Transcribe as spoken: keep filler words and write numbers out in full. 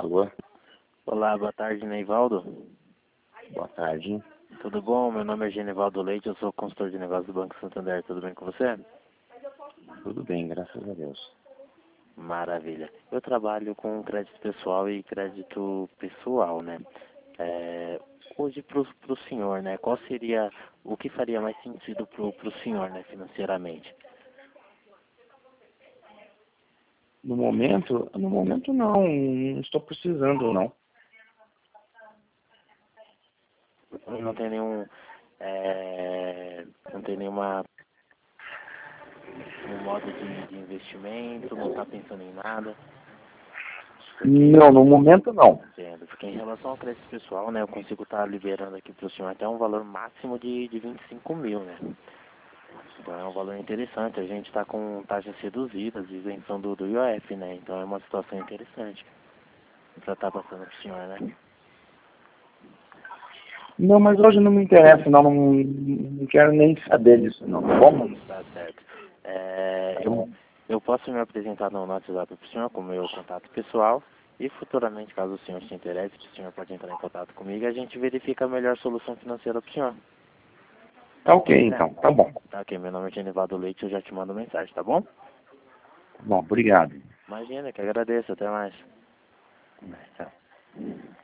Alô? Olá, boa tarde, Neivaldo. Boa tarde. Tudo bom? Meu nome é Genivaldo Leite, eu sou consultor de negócios do Banco Santander. Tudo bem com você? Tudo bem, graças a Deus. Maravilha. Eu trabalho com crédito pessoal e crédito pessoal, né? É, hoje para o senhor, né? Qual seria, o que faria mais sentido para o senhor, né, financeiramente? No momento, no momento não, não estou precisando não. Não tem nenhum, é, não tem nenhuma um modo de, de investimento, não está pensando em nada. Porque, Não, no momento não. entendo, porque em relação ao crédito pessoal, né, eu consigo estar liberando aqui para o senhor até um valor máximo de, de vinte e cinco mil, né? Então é um valor interessante, a gente está com taxas reduzidas, isenção do, do I O F, né? Então é uma situação interessante para estar passando para o senhor, né? Não, mas hoje não me interessa não, não, não quero nem saber disso não, tá bom? Tá certo. É, eu, eu posso me apresentar no WhatsApp para o senhor com o meu contato pessoal e futuramente, caso o senhor se interesse, o senhor pode entrar em contato comigo e a gente verifica a melhor solução financeira para o senhor. Tá ok então, tá bom. Tá ok, meu nome é Genivaldo Leite, eu já te mando mensagem, tá bom? Bom, obrigado. Imagina, que agradeço, até mais. Tchau.